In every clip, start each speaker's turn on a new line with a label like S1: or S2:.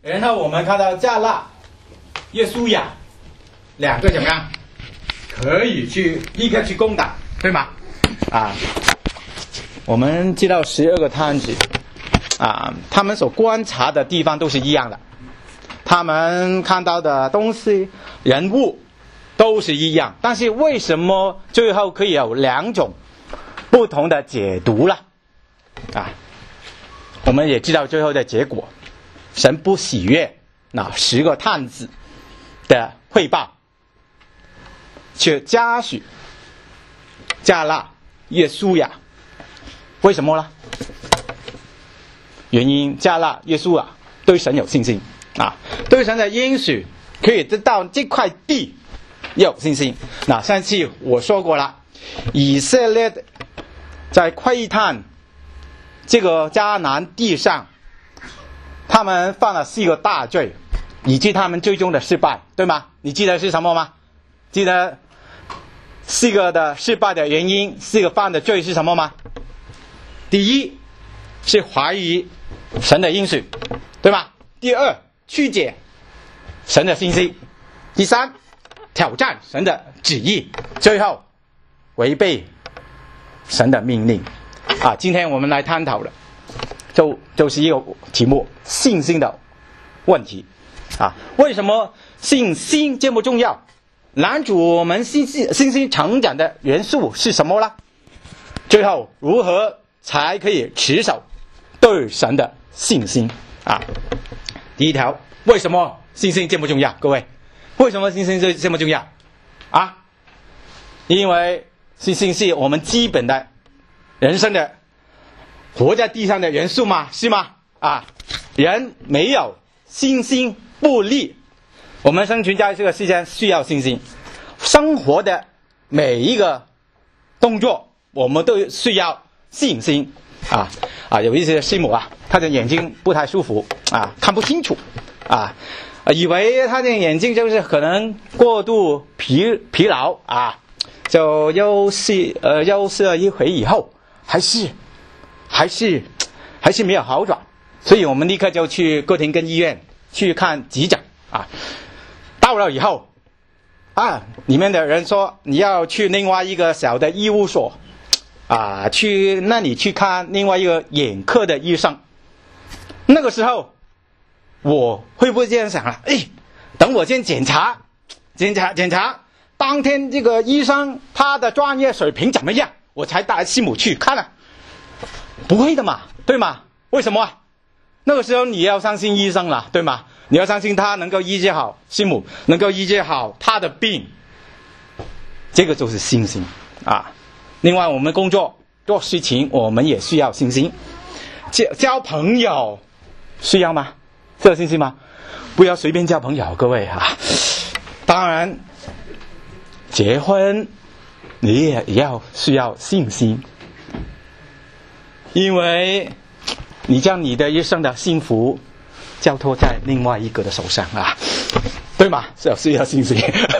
S1: 然后我们看到加勒、约书亚两个怎么样？可以立刻去攻打，对吗？我们知道12个探子他们所观察的地方都是一样的，他们看到的东西、人物都是一样，但是为什么最后可以有2种不同的解读了？我们也知道最后的结果，神不喜悦那10个探子的汇报，却嘉许加勒、约书亚。为什么呢？原因加勒、约书亚对神有信心对神的应许可以得到这块地有信心。上次我说过了，以色列在窥探这个迦南地上，他们犯了4个大罪，以致他们最终的失败，对吗？你记得是什么吗？记得4个的失败的原因，4个犯的罪是什么吗？第一是怀疑神的应许，对吗？第二，曲解神的信息。第三，挑战神的旨意。最后，违背神的命令。今天我们来探讨的就是一个题目：信心的问题。为什么信心这么重要？拦阻我们信心成长的元素是什么呢？最后，如何才可以持守对神的信心第一条，为什么信心这么重要？各位，为什么信心这么重要因为信心是我们基本的人生的活在地上的元素吗？是吗？人没有信心不立。我们生存在这个世界需要信心，生活的每一个动作我们都需要信心有一些师母他的眼睛不太舒服看不清楚以为他的眼睛就是可能过度疲劳就休息了一回以后还是没有好转，所以我们立刻就去哥廷根医院去看急诊到了以后里面的人说你要去另外一个小的医务所去那里去看另外一个眼科的医生。那个时候我会不会这样想等我先检查当天这个医生他的专业水平怎么样，我才带师母去看不会的嘛，对吗？为什么那个时候你要相信医生了，对吗？你要相信他能够医治好师母，能够医治好他的病，这个就是信心另外我们工作做事情我们也需要信心，交朋友需要吗？需要信心吗？不要随便交朋友，各位当然结婚你也要需要信心，因为你将你的一生的幸福交托在另外一个的手上对吗？需要信心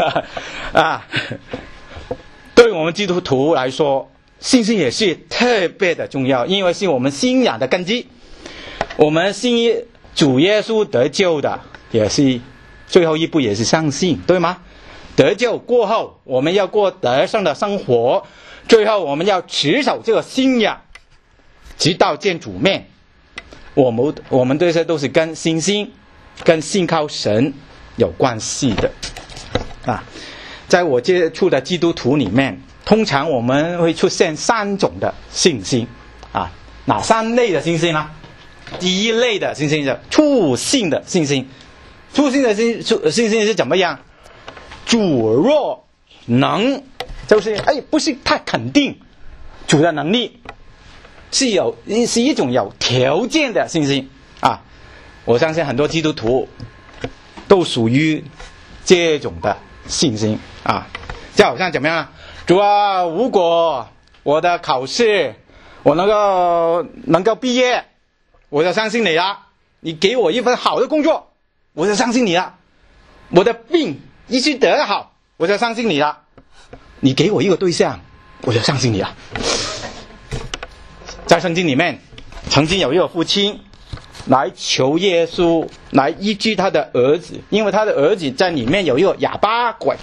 S1: 对我们基督徒来说，信心也是特别的重要，因为是我们信仰的根基。我们信主耶稣得救的也是最后一步，也是相信，对吗？得救过后我们要过得胜的生活，最后我们要持守这个信仰直到见主面。我们这些都是跟信心跟信靠神有关系的在我接触的基督徒里面，通常我们会出现3种的信心哪3类的信心呢？第一类的信心是初信的信心。初信的信心是怎么样？主若能，就是不是太肯定主的能力，是一种有条件的信心我相信很多基督徒都属于这种的信心就好像怎么样主如果我的考试我能够毕业，我就相信你了。你给我一份好的工作，我就相信你了。我的病医治得好，我就相信你了。你给我一个对象，我就相信你了。在圣经里面曾经有一个父亲来求耶稣来医治他的儿子，因为他的儿子在里面有一个哑巴鬼。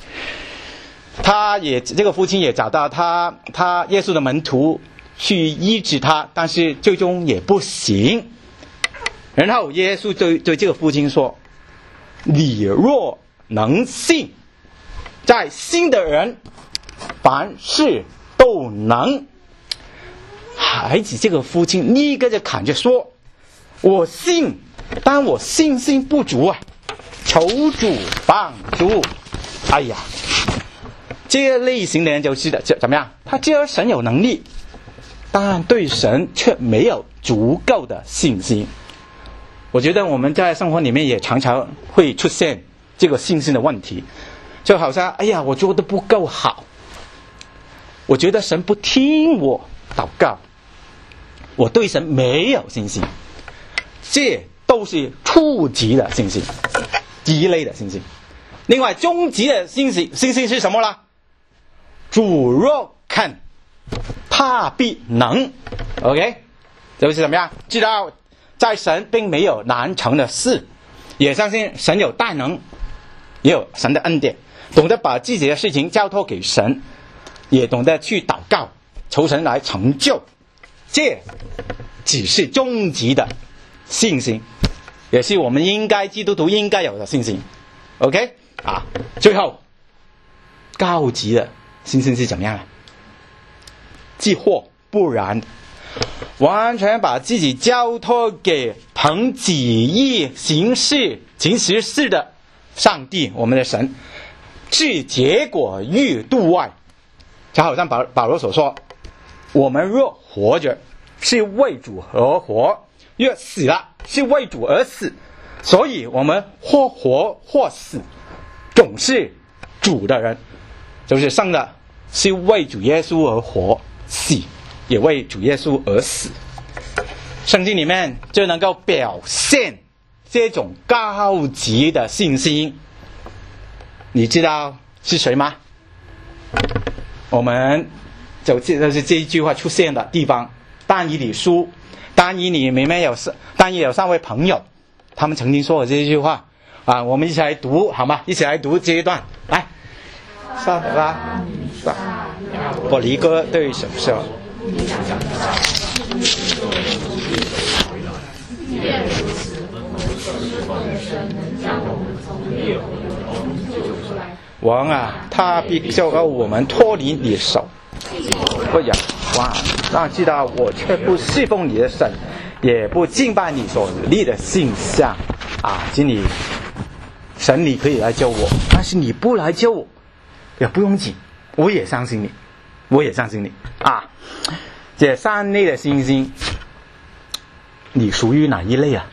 S1: 这个父亲也找到他耶稣的门徒去医治他，但是最终也不行。然后耶稣对这个父亲说：你若能信，在信的人凡事都能。孩子这个父亲立刻就砍着说：我信，但我信心不足啊，求主帮助。哎呀，这个类型的人就是怎么样？他知道神有能力，但对神却没有足够的信心。我觉得我们在生活里面也常常会出现这个信心的问题，就好像哎呀，我做得不够好，我觉得神不听我祷告，我对神没有信心。这都是初级的信心，第一类的信心。另外中级的信心是什么呢？主若肯，他必能。 OK， 就是怎么样？知道在神并没有难成的事，也相信神有大能，也有神的恩典，懂得把自己的事情交托给神，也懂得去祷告求神来成就。这只是终极的信心，也是我们基督徒应该有的信心。 OK 啊，最后高级的信心是怎么样呢？既或不然，完全把自己交托给凭己意行事的上帝，我们的神，置结果于度外。就好像保罗所说，我们若活着是为主而活，若死了是为主而死，所以我们或活或死总是主的人，就是生的是为主耶稣而活，死也为主耶稣而死。圣经里面就能够表现这种高级的信心。你知道是谁吗？我们就是这一句话出现的地方，但以理书，但以理里面有3位朋友，他们曾经说过这一句话啊，我们一起来读好吗？一起来读这一段，来，撒拉，我离歌对手说。王啊，他必救我们脱离你的手。不然，哇，让知道我却不侍奉你的神，也不敬拜你所立的形象啊！请你，神你可以来救我，但是你不来救我也不用紧，我也相信你啊！这3类的信心，你属于哪一类啊？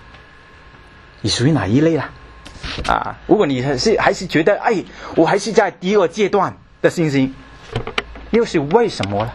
S1: 啊，如果你还是觉得我还是在第2阶段的信心，又是为什么呢？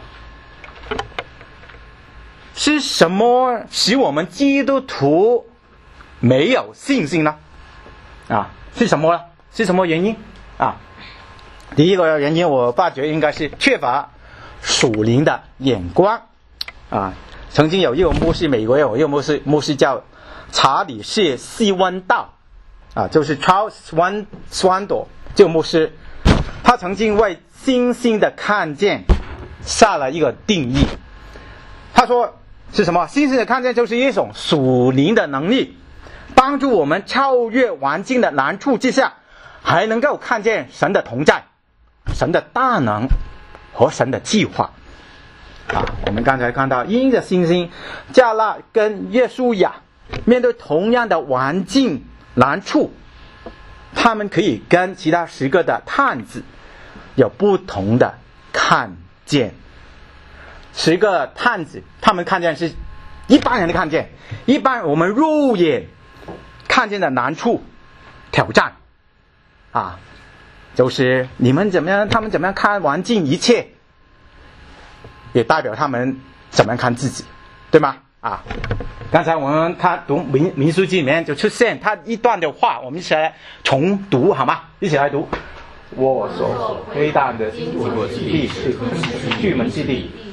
S1: 是什么使我们基督徒没有信心呢？啊，是什么呢？是什么原因啊？第一个原因我发觉应该是缺乏属灵的眼光啊。曾经有一个牧师，美国有一个牧师叫查理士·希温道啊，就是 Charles Swindoll 这个牧师，他曾经为信心的看见下了一个定义。他说是什么？信心的看见就是一种属灵的能力，帮助我们超越环境的难处之下，还能够看见神的同在，神的大能和神的计划啊。我们刚才看到因着信心，加勒跟约书亚面对同样的环境难处，他们可以跟其他10个的探子有不同的看见。10个探子他们看见是一般人的看见，一般我们肉眼看见的难处挑战啊，就是你们怎么样，他们怎么样看环境一切，也代表他们怎么样看自己，对吗？啊，刚才我们读民数记里面就出现他一段的话，我们一起来重读好吗？一起来读。我所窥探的经国之地是巨门之地，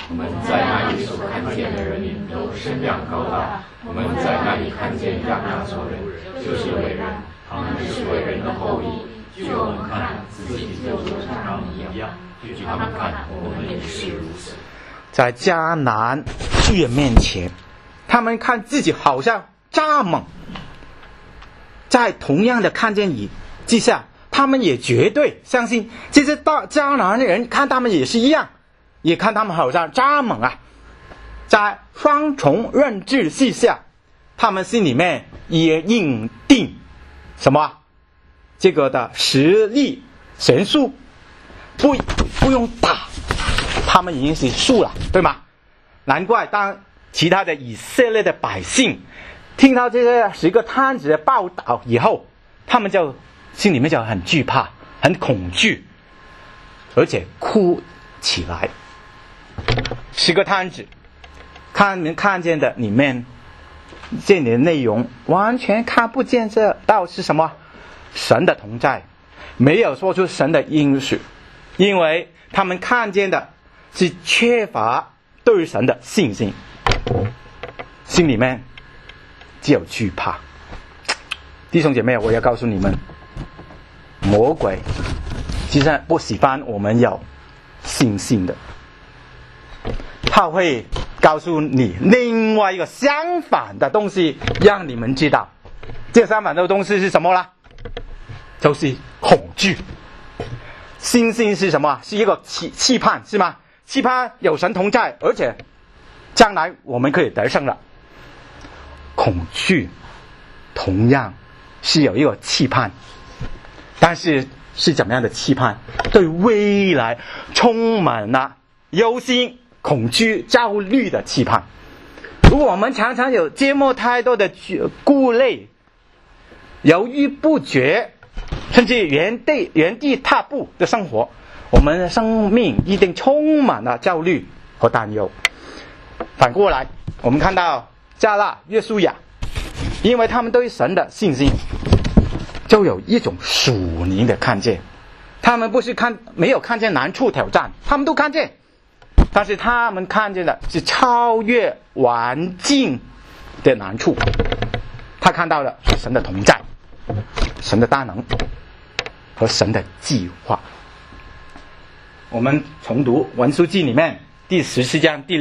S2: 我们在那里所看见的人民都身量高大，我们在那里看见亚纳索人，就是伟人，他们是伟人的后裔。据我们看，自己就像他们一样；据他们看，我们也是如此。
S1: 在迦南巨人面前，他们看自己好像蚱蜢，在同样的看见之下，他们也绝对相信这些迦南人看他们也是一样，也看他们好像蚱蜢啊。在双重认知之下，他们心里面也认定什么？这个的实力神速不用打，他们已经是输了，对吗？难怪当其他的以色列的百姓听到这些10个探子的报道以后，他们就心里面就很惧怕，很恐惧，而且哭起来。10个探子看见的里面，这里的内容完全看不见这到是什么神的同在，没有说出神的应许，因为他们看见的是缺乏对神的信心，心里面只有惧怕。弟兄姐妹，我要告诉你们，魔鬼其实不喜欢我们有信心的，他会告诉你另外一个相反的东西，让你们知道这相反的东西是什么啦？就是恐惧。信心是什么？是一个期盼，是吗？期盼有神同在，而且将来我们可以得胜了。恐惧同样是有一个期盼，但是是怎么样的期盼？对未来充满了忧心、恐惧、焦虑的期盼。如果我们常常有这么太多的顾虑、犹豫不决，甚至原地踏步的生活，我们的生命一定充满了焦虑和担忧。反过来，我们看到加勒、约书亚，因为他们对神的信心，就有一种属灵的看见。他们不是没有看见难处挑战，他们都看见，但是他们看见的是超越环境的难处。他看到了神的同在，神的大能和神的计划。我们重读文书记里面第14章第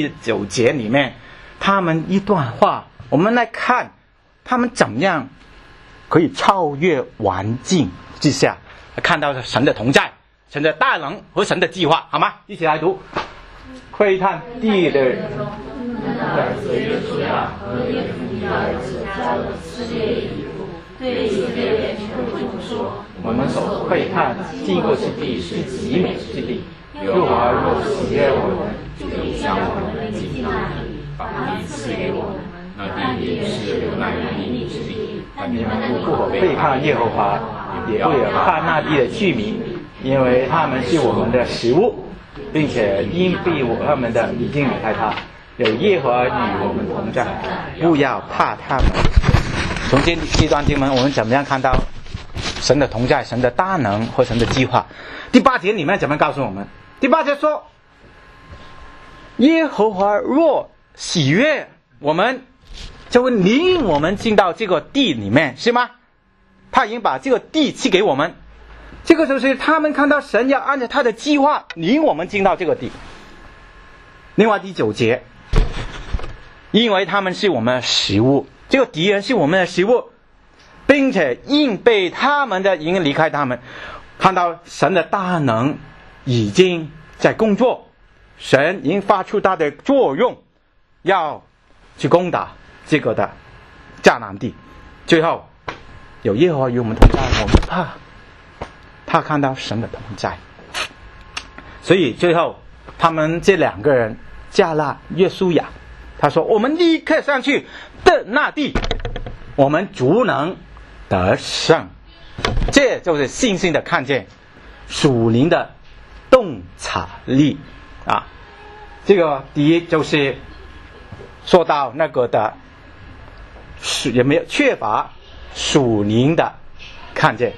S1: 9节里面，他们一段话，我们来看他们怎样可以超越环境之下，看到神的同在、神的大能和神的计划，好吗？一起来读。窥探地的
S3: 儿子约书亚和耶夫尼的儿子加勒撕裂衣服，对以色列人全会众说：
S1: 我们所窥探经过之地是极美之地，耶和华若喜悦我们，
S3: 就必将我们进那里，把地赐给我们。那地也是流奶与蜜之地。
S1: 你们不背叛耶和华，也不有叛那地的居民，因为他们是我们的食物，并且因避他们的已经离开他，有耶和华与我们同在，不要怕他们。从这段经文，我们怎么样看到神的同在、神的大能和神的计划？第8节里面怎么告诉我们？第8节说，耶和华若喜悦我们，就会领我们进到这个地里面，是吗？他已经把这个地赐给我们，这个就是他们看到神要按照他的计划领我们进到这个地。另外第9节，因为他们是我们的食物，这个敌人是我们的食物，并且因被他们的已经离开他们，看到神的大能已经在工作，神已经发出他的作用，要去攻打这个的迦南地。最后有耶和华与我们同在，我们怕看到神的同在。所以最后他们这2个人，加勒、约书亚，他说我们立刻上去的那地，我们足能得胜。这就是信心的看见，属灵的洞察力啊。这个第一就是说到那个的也没有缺乏属灵的看见。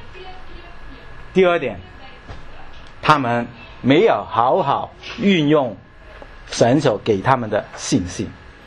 S1: 第二点，他们没有好好运用神所给他们的信心。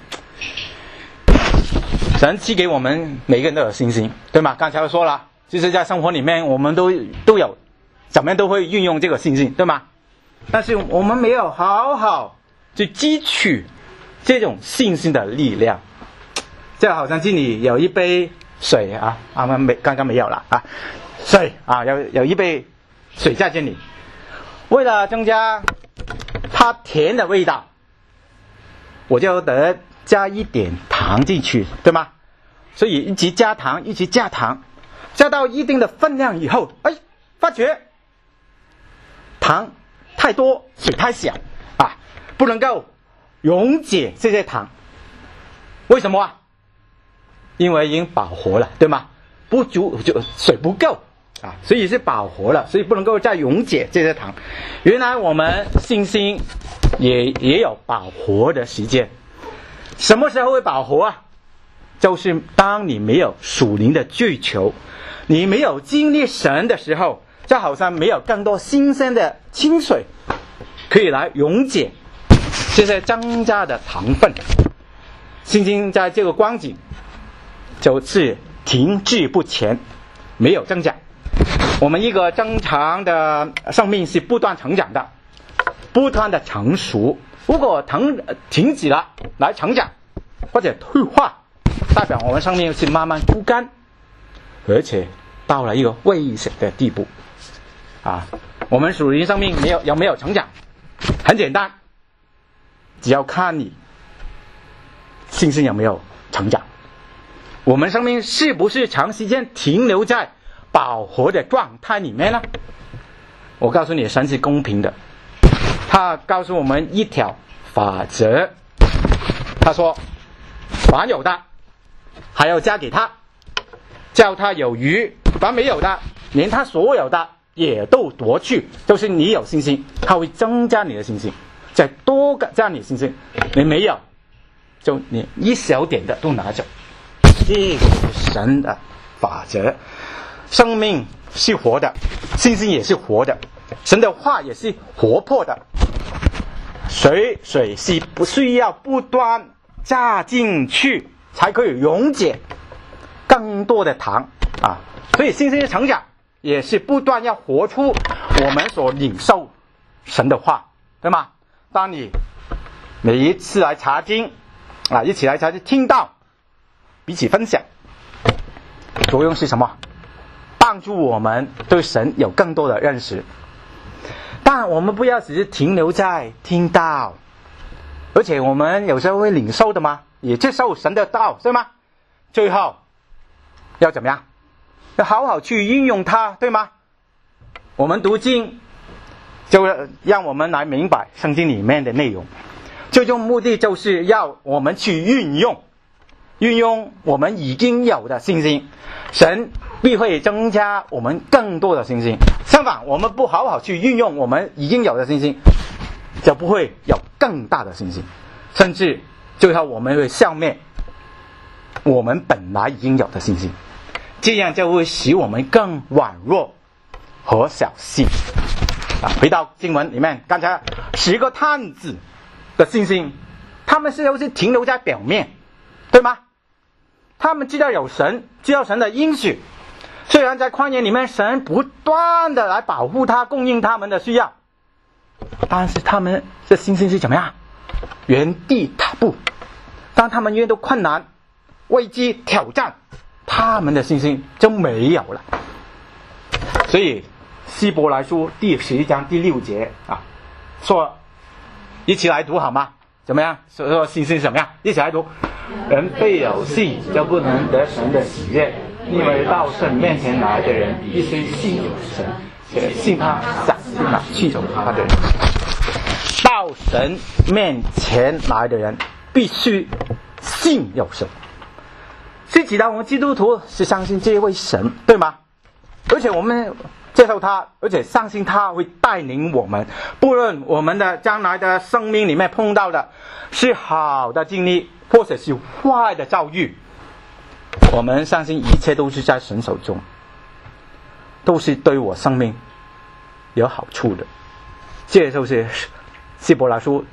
S1: 神赐给我们每个人都有信心，对吗？刚才我说了，其实在生活里面我们都有，怎么样都会运用这个信心，对吗？但是我们没有好好去汲取这种信心的力量。就好像这里有一杯水啊，刚刚没有了啊，水啊，有一杯水在这里，为了增加它甜的味道，我就得加一点糖进去，对吗？所以一直加糖，加到一定的分量以后，发觉糖太多，水太小啊，不能够溶解这些糖。为什么啊？因为已经饱和了，对吗？不足，就水不够啊，所以是饱和了，所以不能够再溶解这些糖。原来我们信心也有饱和的时间。什么时候会饱和啊？就是当你没有属灵的追求，你没有经历神的时候，就好像没有更多新鲜的清水可以来溶解这些增加的糖分。信心在这个光景就是停滞不前，没有增长。我们一个正常的生命是不断成长的，不断的成熟。如果停止了来成长或者退化，代表我们生命是慢慢枯干，而且到了一个危险的地步啊！我们属灵生命有没有成长？很简单，只要看你信心有没有成长。我们生命是不是长时间停留在饱和的状态里面呢？我告诉你，神是公平的，他告诉我们一条法则，他说凡有的还要加给他，叫他有余；凡没有的，连他所有的也都夺去。就是你有信心，他会增加你的信心，再多加你的信心。你没有，就你一小点的都拿走。这个是神的法则。生命是活的，信心也是活的，神的话也是活泼的。水是不需要不断加进去才可以溶解更多的糖啊！所以信心的成长也是不断要活出我们所领受神的话，对吗？当你每一次来查经啊，一起来查经听到，彼此分享，作用是什么？帮助我们对神有更多的认识。但我们不要只是停留在听到，而且我们有时候会领受的吗？也接受神的道，对吗？最后要怎么样？要好好去运用它，对吗？我们读经就让我们来明白圣经里面的内容，最终目的就是要我们去运用我们已经有的信心，神必会增加我们更多的信心。相反，我们不好好去运用我们已经有的信心，就不会有更大的信心，甚至最后我们会消灭我们本来已经有的信心，这样就会使我们更软弱和小心啊！回到经文里面，刚才10个探子的信心，他们是停留在表面，对吗？他们知道有神，知道神的应许，虽然在旷野里面神不断的来保护他，供应他们的需要，但是他们的信心是怎么样？原地踏步。当他们遇到困难、危机、挑战，他们的信心就没有了。所以希伯来书第11章第6节啊，说一起来读好吗？怎么样？说信心怎么样？一起来读。人非有信就不能得神的喜悦，因为到神面前来的人必须信有神，且信他赏赐那祈求他的人。到神面前来的人必须信有神，是指的我们基督徒是相信这位神，对吗？而且我们接受他，而且相信他会带领我们，不论我们的将来的生命里面碰到的是好的经历或者是坏的遭遇，我们相信一切都是在神手中，都是对我生命有好处的。这就是希伯来书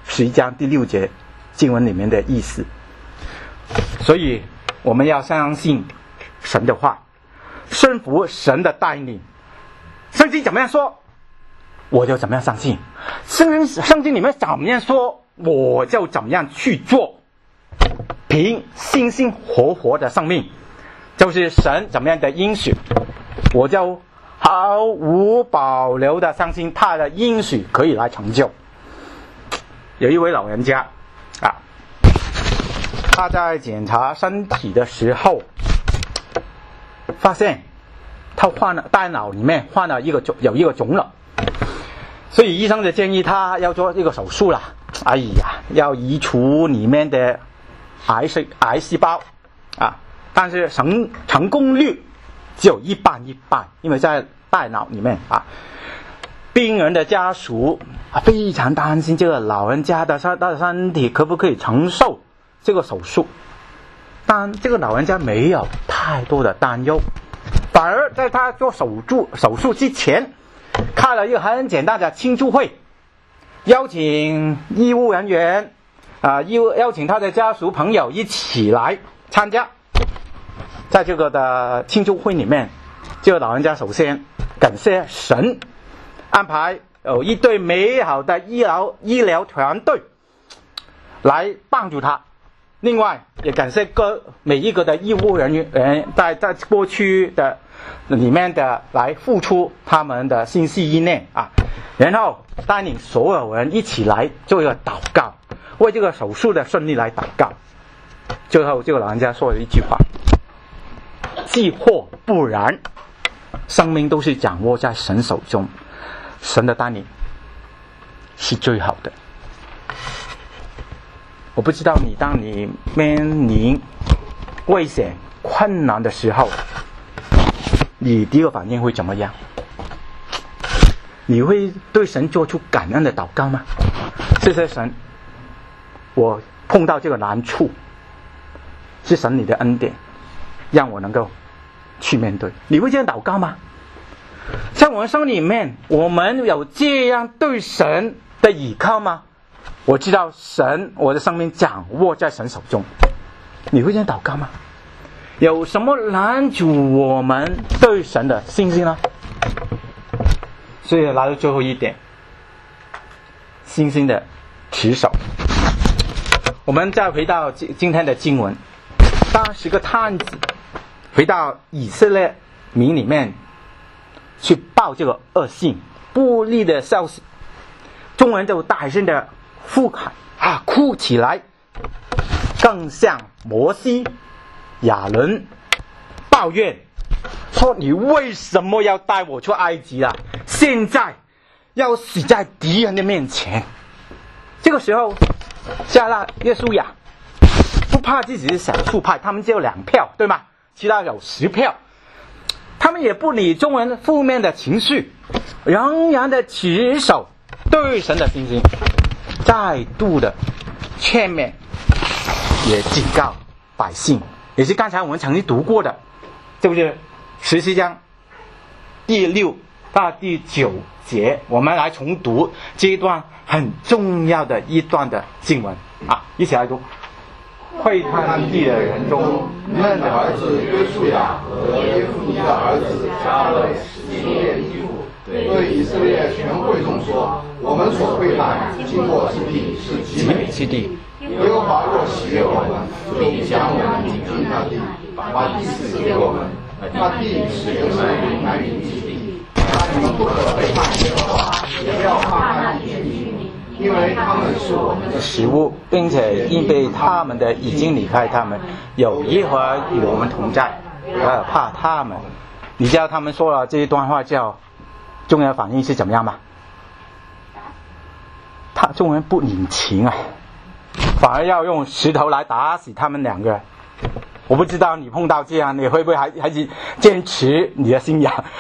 S1: 11章第6节经文里面的意思。所以我们要相信神的话，顺服神的带领。圣经怎么样说，我就怎么样相信；圣经里面怎么样说，我就怎么样去做。凭信心活的生命，就是神怎么样的应许，我就毫无保留的相信他的应许可以来成就。有一位老人家他在检查身体的时候，发现他大脑里面有一个肿瘤，所以医生就建议他要做这个手术了。要移除里面的癌细胞但是成功率只有一半，因为在大脑里面病人的家属非常担心这个老人家的身体可不可以承受这个手术，但这个老人家没有太多的担忧，反而在他做手术之前开了一个很简单的庆祝会，邀请医务人员邀请他的家属朋友一起来参加。在这个的庆祝会里面，这个老人家首先感谢神安排有一队美好的医疗团队来帮助他，另外也感谢每一个的医务人员在过去的里面的来付出他们的心系意念然后带领所有人一起来做一个祷告，为这个手术的顺利来祷告。最后这个老人家说了一句话，既或不然，生命都是掌握在神手中，神的带领是最好的。我不知道当你面临危险困难的时候，你第一个反应会怎么样？你会对神做出感恩的祷告吗？谢谢神，我碰到这个难处，是神你的恩典，让我能够去面对。你会这样祷告吗？在我们生里面，我们有这样对神的倚靠吗？我知道神，我的生命掌握在神手中。你会这样祷告吗？有什么拦阻我们对神的信心呢？所以来到最后一点，信心的持守。我们再回到今天的经文，当10个探子回到以色列民里面去报这个恶信不利的消息，众人就大声的呼喊哭起来，更向摩西亚伦抱怨说，你为什么要带我出埃及啊？现在要死在敌人的面前。这个时候加勒约书亚不怕自己是少数派，他们只有2票对吗？其他有10票，他们也不理众人负面的情绪，仍然的持守对神的信心，再度的劝勉也警告百姓，也是刚才我们曾经读过的，这不是17章第6到第9节，我们来重读这一段很重要的一段的经文一起来读。会探地的人中，嫩的儿子约书亚和耶夫尼的儿子加勒洗练衣服，对以色列全会众说，我们所会探经过之地是极美之地，耶和华若喜悦我们，就必将我们引进那地，把地赐给我们。那地是原来南民之地，你们不可背叛耶和华，也不要怕那地的居民，因为他们是我们的食物，并且因被他们的已经离开他们，有耶和华与我们同在，不要怕他们。你知道他们说了这一段话叫众人反应是怎么样吗？众人不领情反而要用石头来打死他们2个。我不知道你碰到这样，你会不会还是坚持你的信仰？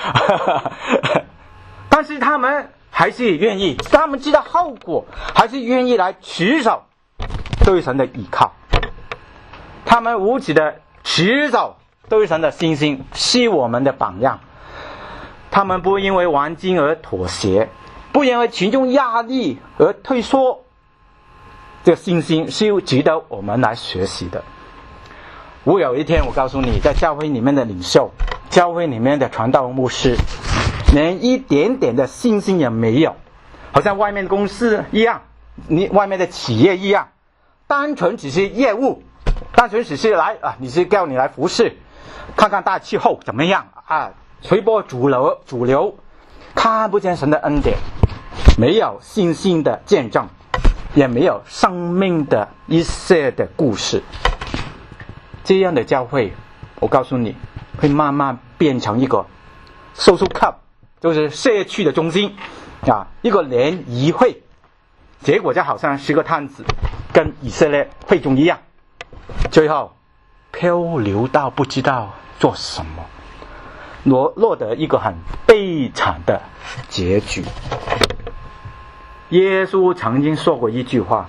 S1: 但是他们还是愿意，他们知道后果，还是愿意来持守对神的依靠。他们无耻的持守对神的信心，是我们的榜样。他们不因为环境而妥协，不因为群众压力而退缩， 这个信心是值得我们来学习的。我有一天我告诉你，在教会里面的领袖，教会里面的传道牧师，连一点点的信心也没有，好像外面的公司一样，你外面的企业一样，单纯只是业务，单纯只是来你是叫你来服侍，看看大气候怎么样随波逐流，看不见神的恩典，没有信心的见证，也没有生命的一些的故事。这样的教会，我告诉你，会慢慢变成一个 social club， 就是社区的中心一个联谊会，结果就好像是个探子，跟以色列会众一样，最后漂流到不知道做什么，落得一个很悲惨的结局。耶稣曾经说过一句话，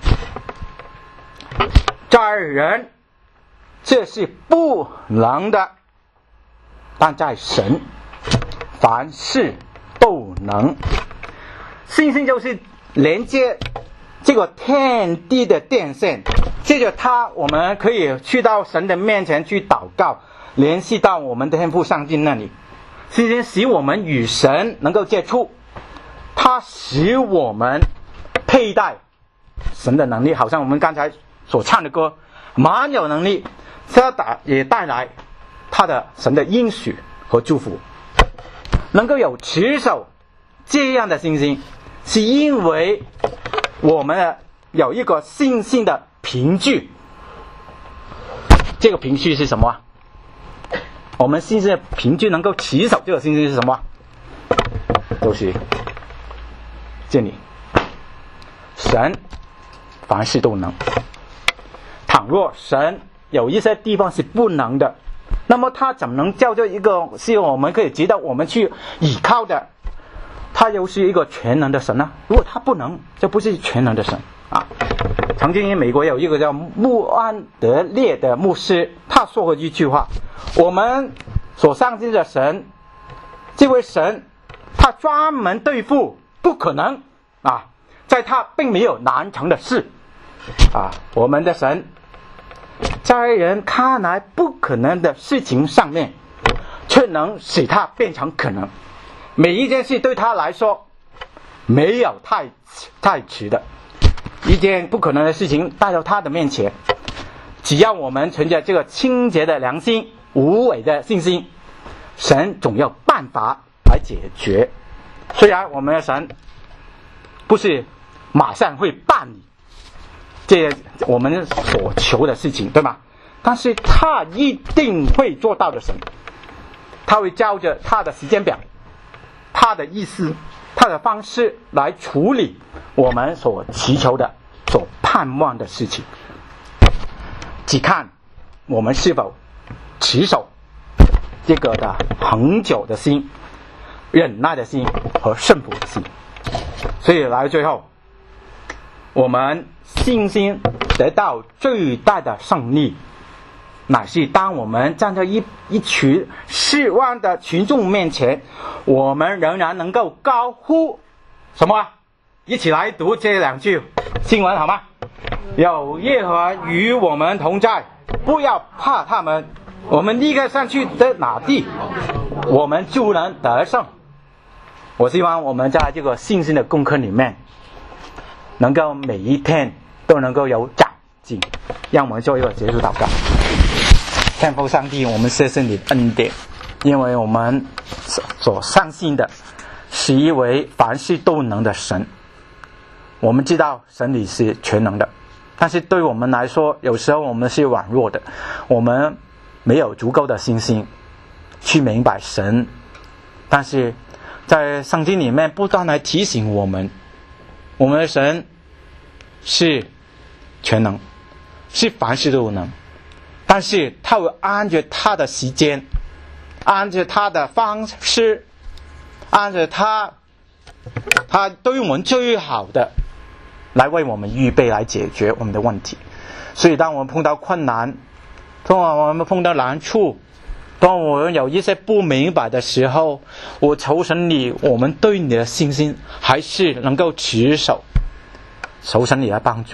S1: 在人这是不能的，但在神凡事都能。信心就是连接这个天地的电线，借着它我们可以去到神的面前去祷告，联系到我们的天父上帝那里。信心使我们与神能够接触，它使我们佩戴神的能力，好像我们刚才所唱的歌，蛮有能力，它也带来他的神的应许和祝福。能够有持守这样的信心，是因为我们有一个信心的凭据。这个凭据是什么？我们信心的凭据能够持守这个信心是什么？就是这里，神凡事都能。倘若神有一些地方是不能的，那么他怎么能叫做一个是我们可以值得我们去依靠的？他又是一个全能的神呢？如果他不能，就不是全能的神曾经美国有一个叫穆安德烈的牧师，他说过一句话，我们所相信的神，这位神他专门对付不可能在他并没有难成的事我们的神在人看来不可能的事情上面，却能使它变成可能。每一件事对他来说没有太迟的，一件不可能的事情带到他的面前，只要我们存着这个清洁的良心，无伪的信心，神总有办法来解决。虽然我们的神不是马上会办理这我们所求的事情，对吗？但是他一定会做到的神，他会照着他的时间表，他的意思，他的方式来处理我们所祈求的、所盼望的事情。只看我们是否持守这个的恒久的心、忍耐的心和顺服的心。所以来最后，我们信心得到最大的胜利，乃是当我们站在一群4万的群众面前，我们仍然能够高呼什么？一起来读这2句经文好吗？有耶和华与我们同在，不要怕他们，我们立刻上去的哪地，我们就能得胜。我希望我们在这个信心的功课里面，能够每一天都能够有长进。让我们做一个结束祷告。天父上帝，我们谢谢你的恩典，因为我们所相信的是一位凡事都能的神。我们知道神你是全能的，但是对我们来说，有时候我们是软弱的，我们没有足够的信心去明白神。但是在圣经里面不断来提醒我们，我们的神是全能，是凡事都能，但是他会按着他的时间，按着他的方式，按着他对我们最好的来为我们预备，来解决我们的问题。所以当我们碰到困难，当我们碰到难处，当我们有一些不明白的时候，我求神你，我们对你的信心还是能够持守，求神你来帮助，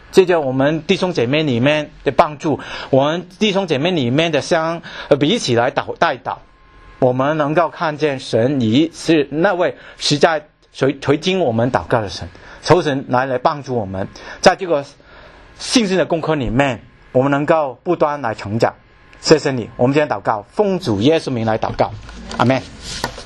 S1: 借着我们弟兄姐妹里面的帮助，我们弟兄姐妹里面的彼此来代祷，我们能够看见神已是那位实在垂听我们祷告的神，求神来帮助我们，在这个信心的功课里面，我们能够不断来成长。谢谢你，我们今天祷告，奉主耶稣名来祷告，阿们。